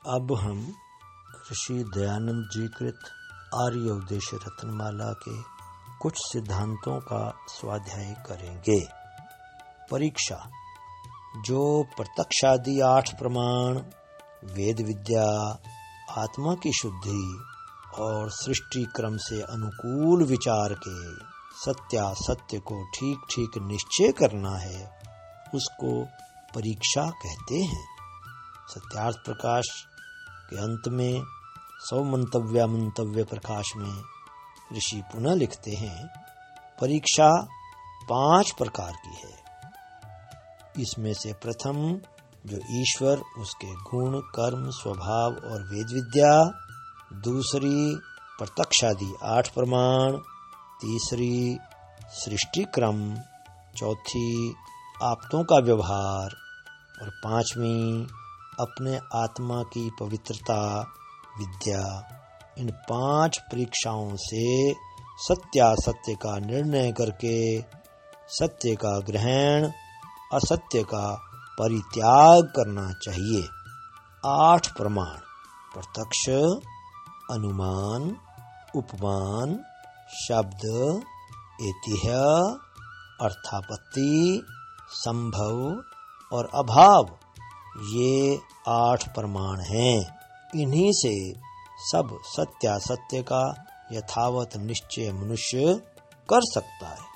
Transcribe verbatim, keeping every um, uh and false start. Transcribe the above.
अब हम ऋषि दयानंद जी कृत आर्य उपदेश रत्नमाला के कुछ सिद्धांतों का स्वाध्याय करेंगे। परीक्षा। जो प्रत्यक्षादि आठ प्रमाण, वेद विद्या, आत्मा की शुद्धि और सृष्टि क्रम से अनुकूल विचार के सत्यासत्य को ठीक ठीक निश्चय करना है, उसको परीक्षा कहते हैं। सत्यार्थ प्रकाश के अंत में सौ मंतव्य मंतव्य प्रकाश में ऋषि पुनः लिखते हैं, परीक्षा पांच प्रकार की है। इसमें से प्रथम जो ईश्वर, उसके गुण, कर्म, स्वभाव और वेद विद्या, दूसरी प्रत्यक्षादि आठ प्रमाण, तीसरी सृष्टि क्रम, चौथी आप्तों का व्यवहार और पांचवी अपने आत्मा की पवित्रता विद्या। इन पांच परीक्षाओं से सत्यासत्य का निर्णय करके सत्य का ग्रहण, असत्य का परित्याग करना चाहिए। आठ प्रमाण: प्रत्यक्ष, अनुमान, उपमान, शब्द, ऐतिह्य, अर्थापत्ति, संभव और अभाव, ये आठ प्रमाण हैं। इन्हीं से सब सत्यासत्य का यथावत निश्चय मनुष्य कर सकता है।